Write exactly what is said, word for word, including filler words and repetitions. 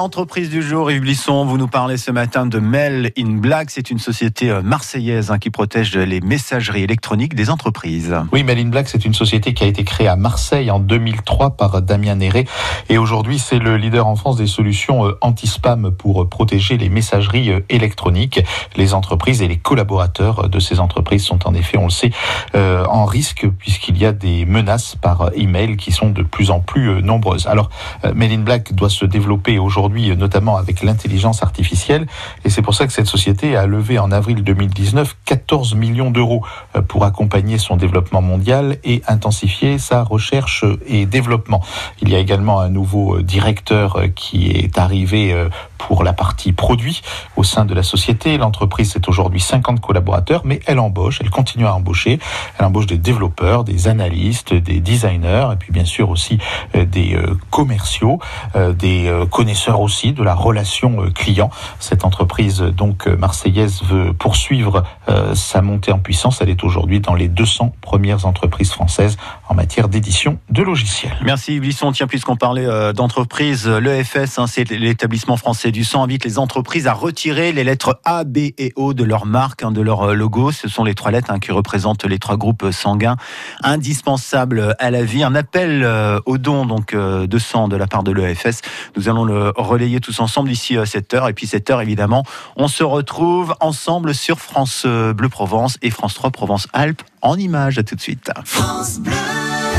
L'entreprise du jour, Yves Blisson, vous nous parlez ce matin de Mail in Black. C'est une société marseillaise hein, qui protège les messageries électroniques des entreprises. Oui, Mail in Black, c'est une société qui a été créée à Marseille en deux mille trois par Damien Néré. Et aujourd'hui, c'est le leader en France des solutions anti-spam pour protéger les messageries électroniques. Les entreprises et les collaborateurs de ces entreprises sont en effet, on le sait, euh, en risque puisqu'il y a des menaces par email qui sont de plus en plus nombreuses. Alors, euh, Mail in Black doit se développer aujourd'hui, notamment avec l'intelligence artificielle. Et c'est pour ça que cette société a levé en avril deux mille dix-neuf quatorze millions d'euros pour accompagner son développement mondial et intensifier sa recherche et développement. Il y a également un nouveau directeur qui est arrivé pour la partie produit au sein de la société. L'entreprise, c'est aujourd'hui cinquante collaborateurs, mais elle embauche, elle continue à embaucher. Elle embauche des développeurs, des analystes, des designers, et puis bien sûr aussi des commerciaux, des connaisseurs aussi de la relation client. Cette entreprise donc marseillaise veut poursuivre euh, sa montée en puissance. Elle est aujourd'hui dans les deux cents premières entreprises françaises en matière d'édition de logiciels. Merci Yves Blisson. Tiens, puisqu'on parlait euh, d'entreprise, l'E F S, hein, c'est l'établissement français du sang, invite les entreprises à retirer les lettres A, B et O de leur marque, hein, de leur logo. Ce sont les trois lettres hein, qui représentent les trois groupes sanguins indispensables à la vie. Un appel euh, au don donc euh, de sang de la part de l'E F S. Nous allons le relayer tous ensemble ici à sept heures. Et puis sept heures, évidemment, on se retrouve ensemble sur France Bleu Provence et France trois Provence-Alpes en images. À tout de suite. France Bleu.